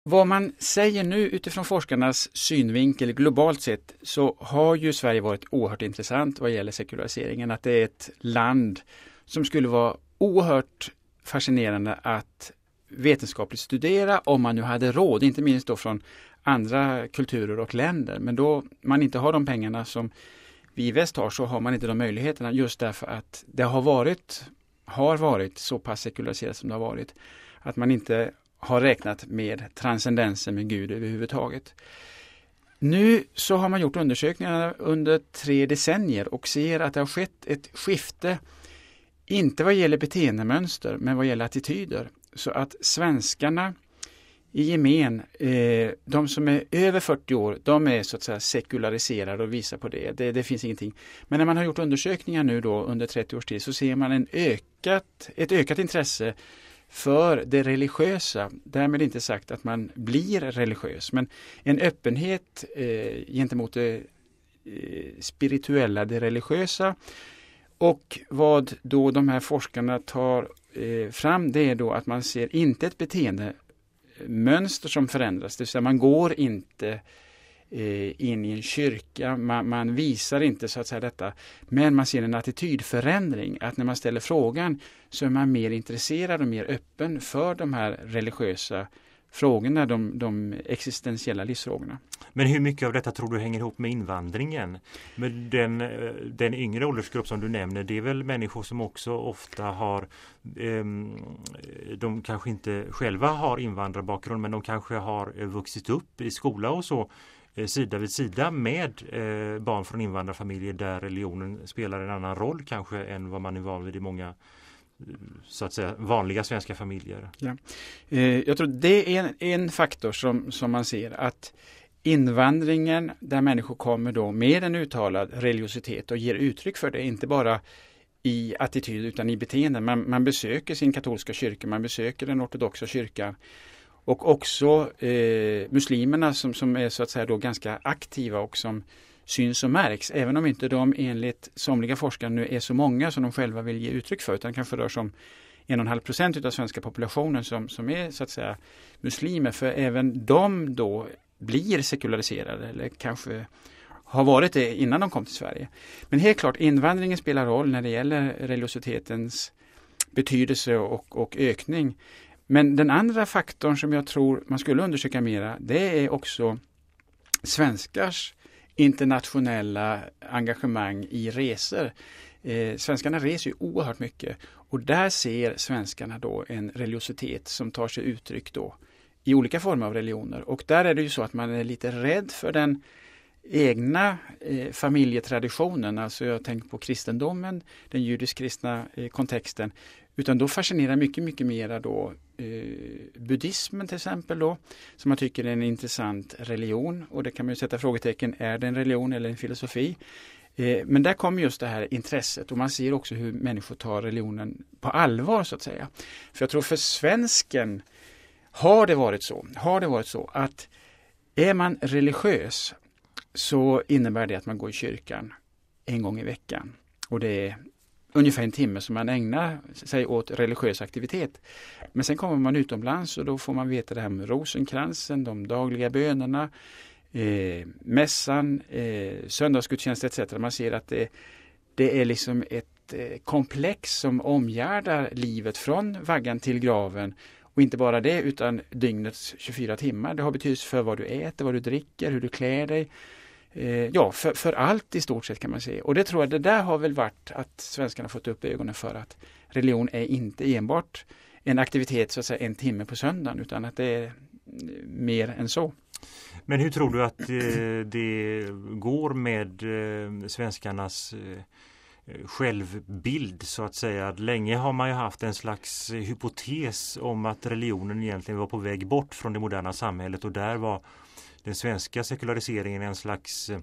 Vad man säger nu utifrån forskarnas synvinkel globalt sett, så har ju Sverige varit oerhört intressant vad gäller sekulariseringen. Att det är ett land som skulle vara oerhört fascinerande att vetenskapligt studera om man nu hade råd, inte minst då från andra kulturer och länder. Men då man inte har de pengarna som vi i väst har, så har man inte de möjligheterna, just därför att det har varit så pass sekulariserat som det har varit. Att man inte har räknat med transcendensen med Gud överhuvudtaget. Nu så har man gjort undersökningar under 3 decennier och ser att det har skett ett skifte, inte vad gäller beteendemönster men vad gäller attityder. Så att svenskarna i gemen, de som är över 40 år, de är så att säga sekulariserade och visar på det. Det finns ingenting. Men när man har gjort undersökningar nu då under 30 års tid, så ser man ett ökat intresse för det religiösa. Därmed inte sagt att man blir religiös, men en öppenhet gentemot det spirituella, det religiösa. Och vad då de här forskarna tar fram, det är då att man ser inte ett beteendemönster som förändras. Det vill säga man går inte in i en kyrka, man visar inte så att säga detta, men man ser en attitydförändring, att när man ställer frågan så är man mer intresserad och mer öppen för de här religiösa frågorna, de existentiella livsfrågorna. Men hur mycket av detta tror du hänger ihop med invandringen? Med den yngre åldersgrupp som du nämner, det är väl människor som också ofta har, de kanske inte själva har invandrarbakgrund, men de kanske har vuxit upp i skola och så, sida vid sida med barn från invandrarfamiljer där religionen spelar en annan roll kanske än vad man är van vid i många så att säga vanliga svenska familjer. Ja. Jag tror det är en faktor som man ser, att invandringen där människor kommer då med en uttalad religiositet och ger uttryck för det, inte bara i attityd utan i beteende. Man besöker sin katolska kyrka, man besöker den ortodoxa kyrkan. Och också muslimerna som är så att säga då ganska aktiva och som syns och märks. Även om inte de enligt somliga forskare nu är så många som de själva vill ge uttryck för. Utan kanske rör sig om 1,5% av svenska populationen som är så att säga muslimer. För även de då blir sekulariserade eller kanske har varit det innan de kom till Sverige. Men helt klart invandringen spelar roll när det gäller religiositetens betydelse och ökning. Men den andra faktorn som jag tror man skulle undersöka mera, det är också svenskars internationella engagemang i resor. Svenskarna reser ju oerhört mycket och där ser svenskarna då en religiositet som tar sig uttryck då i olika former av religioner. Och där är det ju så att man är lite rädd för den egna familjetraditionen, alltså jag tänker på kristendomen, den judisk-kristna kontexten, utan då fascinerar mycket mera då buddhismen till exempel då, som man tycker är en intressant religion, och det kan man ju sätta frågetecken, är det en religion eller en filosofi? Men där kommer just det här intresset, och man ser också hur människor tar religionen på allvar så att säga. För jag tror för svensken har det varit så att är man religiös så innebär det att man går i kyrkan en gång i veckan. Och det är ungefär en timme som man ägnar sig åt religiös aktivitet. Men sen kommer man utomlands och då får man veta det här med rosenkransen, de dagliga bönerna, mässan, söndagsgudstjänst etc. Man ser att det är liksom ett komplex som omgärdar livet från vaggan till graven. Och inte bara det, utan dygnets 24 timmar. Det har betydelse för vad du äter, vad du dricker, hur du klär dig. För allt i stort sett kan man säga. Och det tror jag, det där har väl varit att svenskarna fått upp ögonen för att religion är inte enbart en aktivitet så att säga en timme på söndagen, utan att det är mer än så. Men hur tror du att det går med svenskarnas självbild så att säga? Länge har man ju haft en slags hypotes om att religionen egentligen var på väg bort från det moderna samhället, och där var den svenska sekulariseringen en slags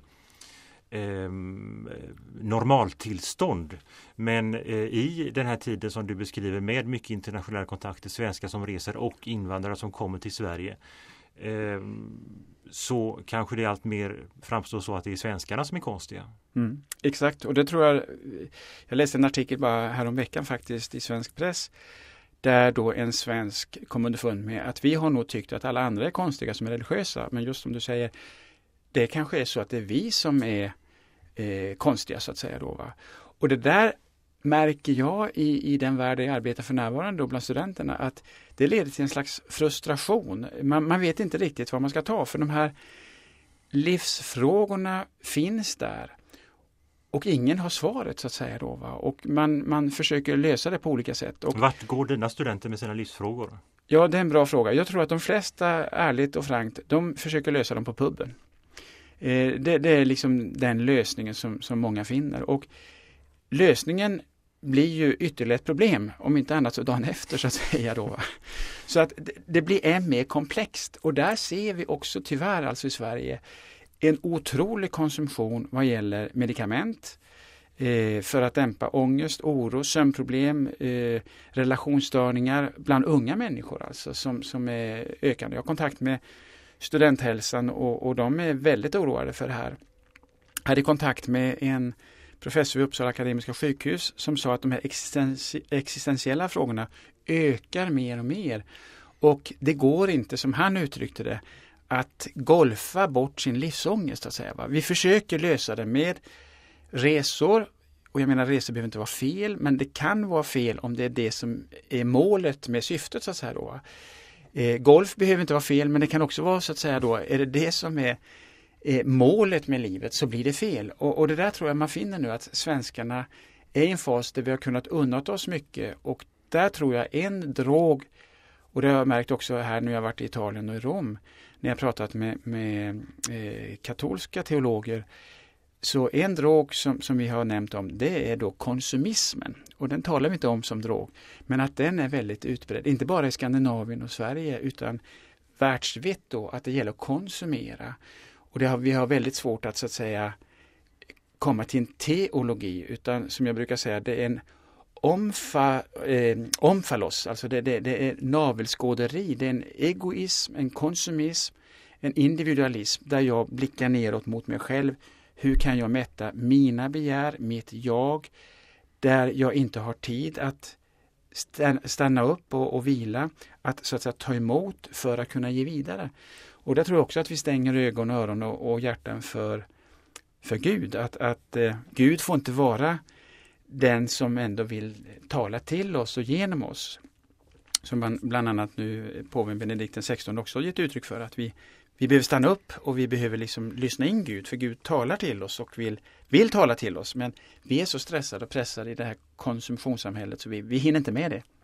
normaltillstånd. Men i den här tiden som du beskriver med mycket internationella kontakter, svenskar som reser och invandrare som kommer till Sverige, så kanske det allt mer framstår så att det är svenskarna som är konstiga. Exakt, och det tror jag läste en artikel bara häromveckan faktiskt i svensk press där då en svensk kom underfund med att vi har nog tyckt att alla andra är konstiga som är religiösa, men just som du säger, det kanske är så att det är vi som är konstiga så att säga då, va? Och det där märker jag i den värld jag arbetar för närvarande då bland studenterna, att det leder till en slags frustration. Man vet inte riktigt vad man ska ta, för de här livsfrågorna finns där och ingen har svaret så att säga då, va? Och man försöker lösa det på olika sätt. Och vart går dina studenter med sina livsfrågor? Ja, det är en bra fråga. Jag tror att de flesta, ärligt och frankt, de försöker lösa dem på puben. Det är liksom den lösningen som många finner. Och lösningen blir ju ytterligare ett problem, om inte annat så dagen efter så att säga då. Så att det blir än mer komplext. Och där ser vi också tyvärr alltså i Sverige en otrolig konsumtion vad gäller medikament för att dämpa ångest, oro, sömnproblem, relationsstörningar bland unga människor alltså som är ökande. Jag har kontakt med studenthälsan och de är väldigt oroade för det här. Jag hade kontakt med en professor vid Uppsala Akademiska sjukhus som sa att de här existentiella frågorna ökar mer och mer. Och det går inte, som han uttryckte det, att golfa bort sin livsångest så att säga. Va? Vi försöker lösa det med resor, och jag menar resor behöver inte vara fel, men det kan vara fel om det är det som är målet med syftet så att säga då. Golf behöver inte vara fel, men det kan också vara så att säga då, är det som är målet med livet så blir det fel. Och det där tror jag man finner nu, att svenskarna är i en fas där vi har kunnat unna oss mycket, och där tror jag en drog, och det har jag märkt också här när jag har varit i Italien och i Rom, när jag pratat med katolska teologer, så en drog som vi har nämnt om, det är då konsumismen. Och den talar vi inte om som drog, men att den är väldigt utbredd, inte bara i Skandinavien och Sverige utan världsvitt då, att det gäller att konsumera. Och vi har väldigt svårt att så att säga komma till en teologi, utan som jag brukar säga, det är en omfalos, alltså det är navelskåderi, det är en egoism, en konsumism, en individualism där jag blickar neråt mot mig själv. Hur kan jag mätta mina begär, mitt jag, där jag inte har tid att stanna upp och vila, att så att säga ta emot för att kunna ge vidare. Och där tror jag också att vi stänger ögon, öron och hjärtan för Gud. Att Gud får inte vara den som ändå vill tala till oss och genom oss. Som man bland annat nu påven Benedikt XVI också har gett uttryck för, att vi behöver stanna upp och vi behöver liksom lyssna in Gud, för Gud talar till oss och vill tala till oss, men vi är så stressade och pressade i det här konsumtionssamhället så vi hinner inte med det.